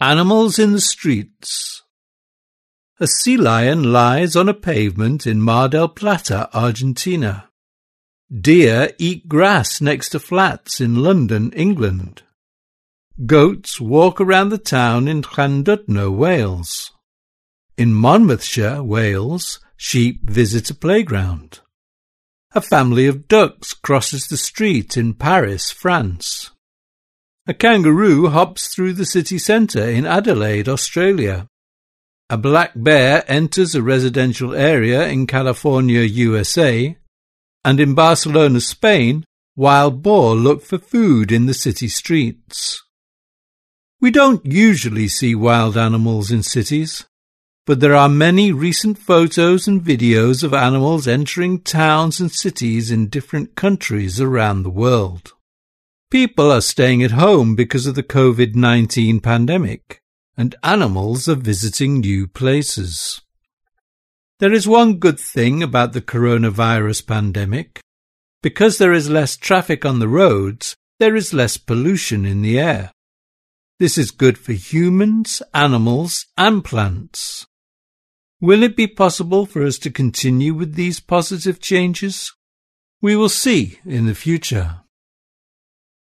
Animals in the streets. A sea lion lies on a pavement in Mar del Plata, Argentina. Deer eat grass next to flats in London, England. Goats walk around the town in Llandudno, Wales. In Monmouthshire, Wales, sheep visit a playground. A family of ducks crosses the street in Paris, France. A kangaroo hops through the city centre in Adelaide, Australia. A black bear enters a residential area in California, USA. And in Barcelona, Spain, wild boar look for food in the city streets. We don't usually see wild animals in cities, but there are many recent photos and videos of animals entering towns and cities in different countries around the world. People are staying at home because of the COVID-19 pandemic, and animals are visiting new places. There is one good thing about the coronavirus pandemic. Because there is less traffic on the roads, there is less pollution in the air. This is good for humans, animals, and plants. Will it be possible for us to continue with these positive changes? We will see in the future.